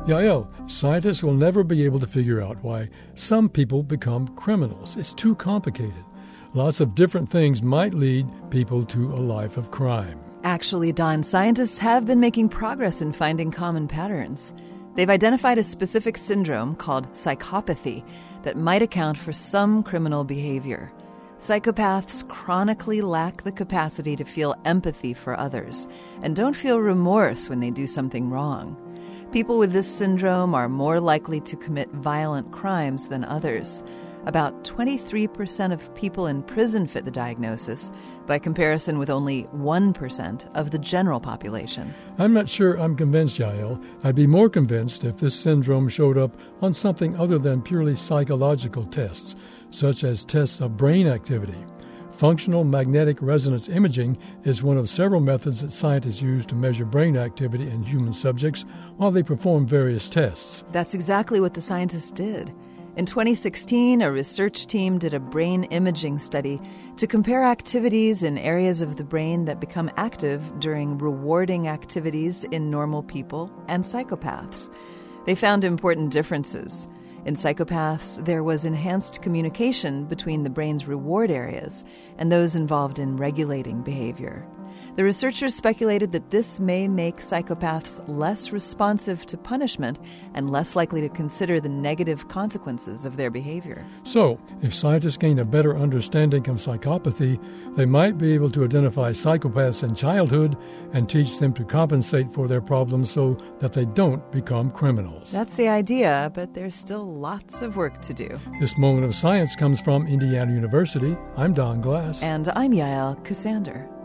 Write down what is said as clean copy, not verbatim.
Yael, scientists will never be able to figure out why some people become criminals. It's too complicated. Lots of different things might lead people to a life of crime. Actually, Don, scientists have been making progress in finding common patterns. They've identified a specific syndrome called psychopathy that might account for some criminal behavior. Psychopaths chronically lack the capacity to feel empathy for others and don't feel remorse when they do something wrong. People with this syndrome are more likely to commit violent crimes than others. About 23% of people in prison fit the diagnosis, by comparison with only 1% of the general population. I'm not sure I'm convinced, Yael. I'd be more convinced if this syndrome showed up on something other than purely psychological tests, such as tests of brain activity. Functional magnetic resonance imaging is one of several methods that scientists use to measure brain activity in human subjects while they perform various tests. That's exactly what the scientists did. In 2016, a research team did a brain imaging study to compare activities in areas of the brain that become active during rewarding activities in normal people and psychopaths. They found important differences. In psychopaths, there was enhanced communication between the brain's reward areas and those involved in regulating behavior. The researchers speculated that this may make psychopaths less responsive to punishment and less likely to consider the negative consequences of their behavior. So, if scientists gain a better understanding of psychopathy, they might be able to identify psychopaths in childhood and teach them to compensate for their problems so that they don't become criminals. That's the idea, but there's still lots of work to do. This Moment of Science comes from Indiana University. I'm Don Glass. And I'm Yael Cassander.